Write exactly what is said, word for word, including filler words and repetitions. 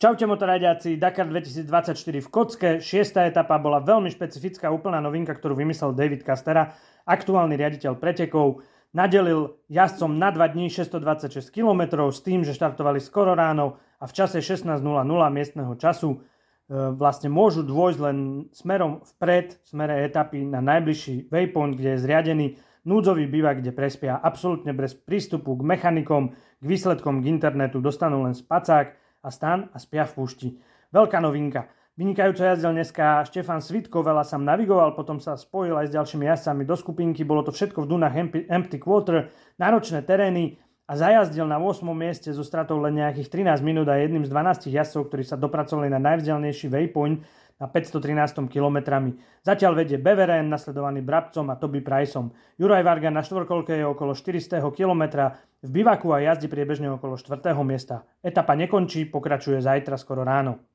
Čaute motorajďáci, Dakar dvetisícdvadsaťštyri v Kocke, šiesta etapa bola veľmi špecifická úplná novinka, ktorú vymyslel David Castera, aktuálny riaditeľ pretekov. Nadelil jazdcom na dva dní šesťstodvadsaťšesť kilometrov s tým, že štartovali skoro ráno a v čase šestnásť nula nula miestneho času e, vlastne môžu dôjsť len smerom vpred, v smere etapy na najbližší waypoint, kde je zriadený núdzový bývak, kde prespia absolútne bez prístupu k mechanikom, k výsledkom, k internetu, dostanú len spacák a stan a spia v púšti. Veľká novinka. Vynikajúco jazdil dneska Štefan Svitko, veľa sam navigoval, potom sa spojil aj s ďalšími jazdcami do skupinky, bolo to všetko v Dunách Empty Quarter, náročné terény a zajazdil na ôsmom mieste so stratou len nejakých trinásť minút a jedným z dvanástich jazdcov, ktorí sa dopracovali na najvzdialnejší waypoint na päťstotrinásť kilometrami. Zatiaľ vedie Beveren, nasledovaný Brabcom a Toby Priceom. Juraj Varga na štvorkolke je okolo štyristo kilometra, v bivaku a jazdí priebežne okolo štvrtého miesta. Etapa nekončí, pokračuje zajtra skoro ráno.